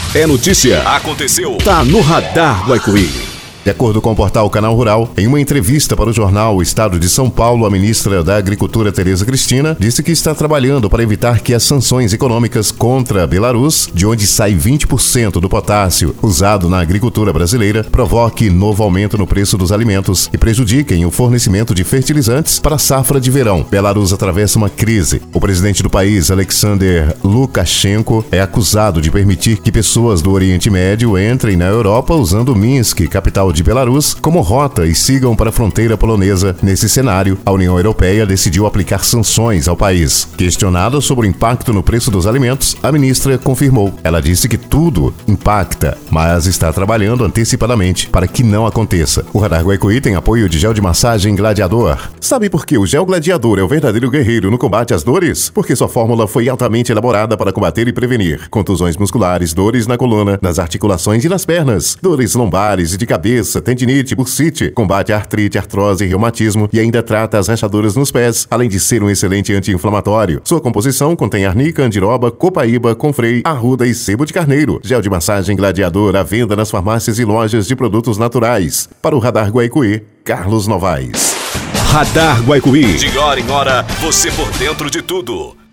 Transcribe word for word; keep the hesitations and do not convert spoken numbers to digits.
É notícia. Aconteceu. Tá no Radar Guaicuí. De acordo com o portal Canal Rural, em uma entrevista para o jornal O Estado de São Paulo, a ministra da Agricultura, Tereza Cristina, disse que está trabalhando para evitar que as sanções econômicas contra a Belarus, de onde sai vinte por cento do potássio usado na agricultura brasileira, provoque novo aumento no preço dos alimentos e prejudiquem o fornecimento de fertilizantes para a safra de verão. Belarus atravessa uma crise. O presidente do país, Alexander Lukashenko, é acusado de permitir que pessoas do Oriente Médio entrem na Europa usando Minsk, capital de Belarus, como rota e sigam para a fronteira polonesa. Nesse cenário, a União Europeia decidiu aplicar sanções ao país. Questionada sobre o impacto no preço dos alimentos, a ministra confirmou. Ela disse que tudo impacta, mas está trabalhando antecipadamente para que não aconteça. O Radar Guaicuí tem apoio de gel de massagem Gladiador. Sabe por que o gel Gladiador é o verdadeiro guerreiro no combate às dores? Porque sua fórmula foi altamente elaborada para combater e prevenir contusões musculares, dores na coluna, nas articulações e nas pernas, dores lombares e de cabeça, tendinite, bursite, combate a artrite, artrose e reumatismo e ainda trata as rachaduras nos pés, além de ser um excelente anti-inflamatório. Sua composição contém arnica, andiroba, copaíba, confrei, arruda e sebo de carneiro. Gel de massagem Gladiador à venda nas farmácias e lojas de produtos naturais. Para o Radar Guaicuí, Carlos Novaes. Radar Guaicuí. De hora em hora, você por dentro de tudo.